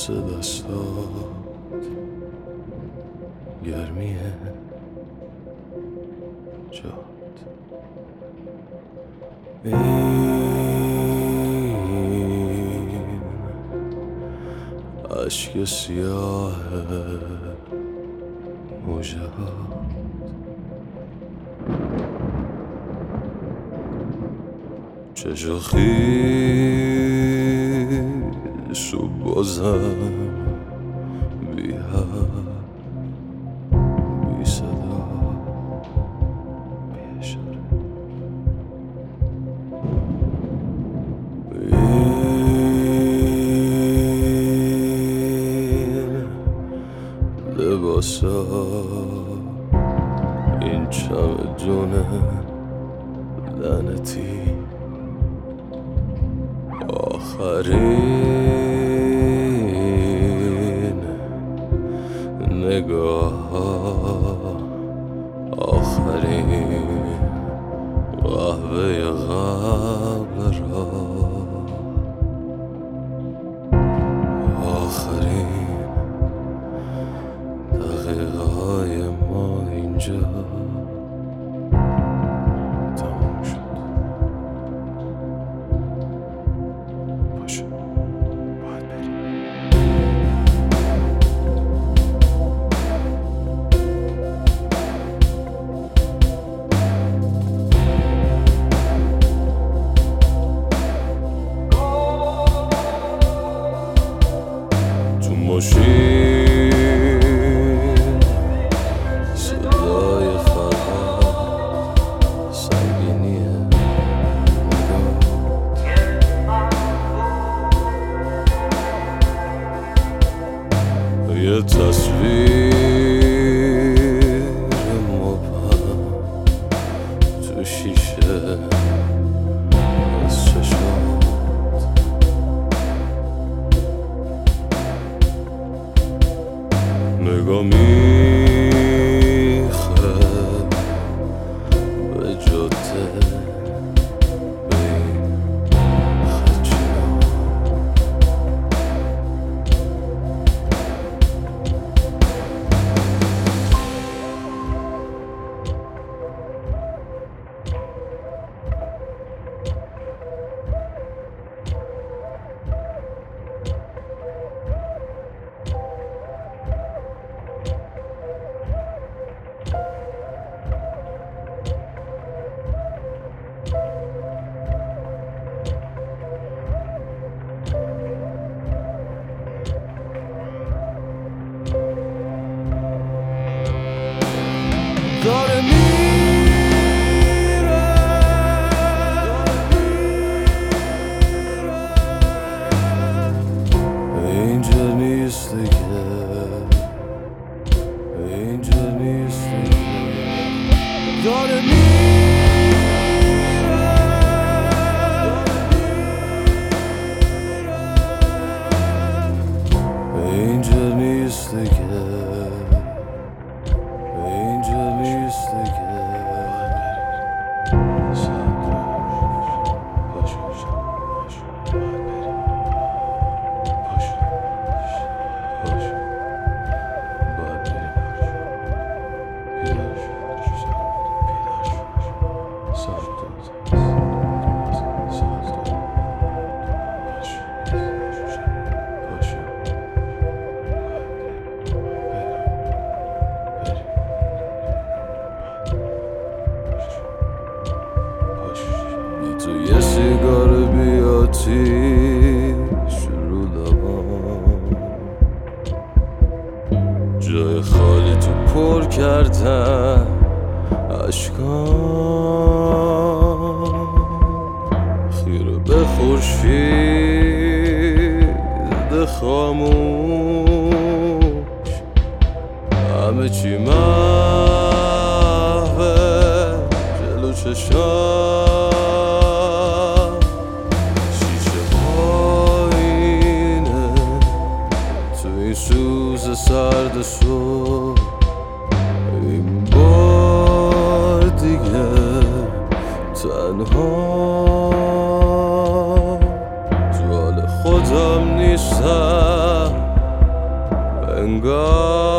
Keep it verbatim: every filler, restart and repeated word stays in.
دست دستات گرمی جات. این عشق سیاه موجهات چشم خیس و بازم بی حرف بی صدا بی اشاره. این لباسا این چمدون لعنتی آخرین نگاه آخرین قهوه قبل را آخرین دقیقه های ما اینجا تموم شد. باشه باید بریم. تو ماشین صدای فرهاد سنگینی نگاه یه تصویر مبهم تو شیشه از چشمات نگاه میخه به جاده به این خدشه‌ها. داره میره اینجا نیست دیگه اینجا نیست دیگه داره میره اینجا نیست دیگه اینجا نیست دیگه. تو یه سیگار بیاتیش رو لبام جای خالی تو پر کردن اشکام خیره به خورشید خاموش همه چی محوه جلو چشام سوز سرد صبح این بار دیگه تنها تو حال خودم نیستم انگار